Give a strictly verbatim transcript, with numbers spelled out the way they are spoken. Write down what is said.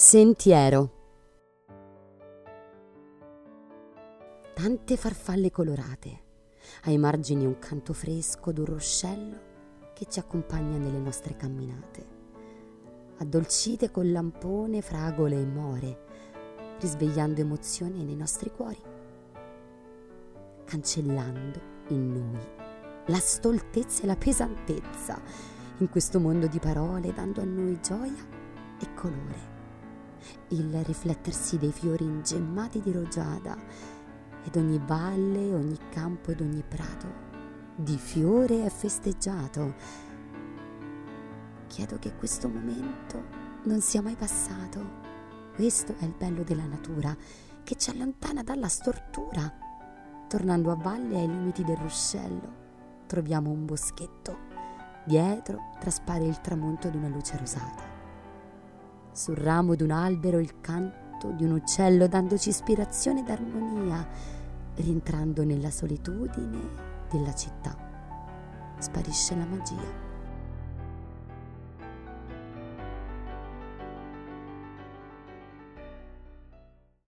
Sentiero. Tante farfalle colorate, ai margini un canto fresco d'un ruscello che ci accompagna nelle nostre camminate, addolcite col lampone fragole e more, risvegliando emozioni nei nostri cuori, cancellando in noi la stoltezza e la pesantezza in questo mondo di parole, dando a noi gioia e colore. Il riflettersi dei fiori ingemmati di rugiada ed ogni valle, ogni campo ed ogni prato di fiore è festeggiato. Chiedo che questo momento non sia mai passato. Questo è il bello della natura, che ci allontana dalla stortura. Tornando a valle ai limiti del ruscello troviamo un boschetto. Dietro traspare il tramonto di una luce rosata. Sul ramo d'un albero il canto di un uccello, dandoci ispirazione ed armonia. Rientrando nella solitudine della città sparisce la magia.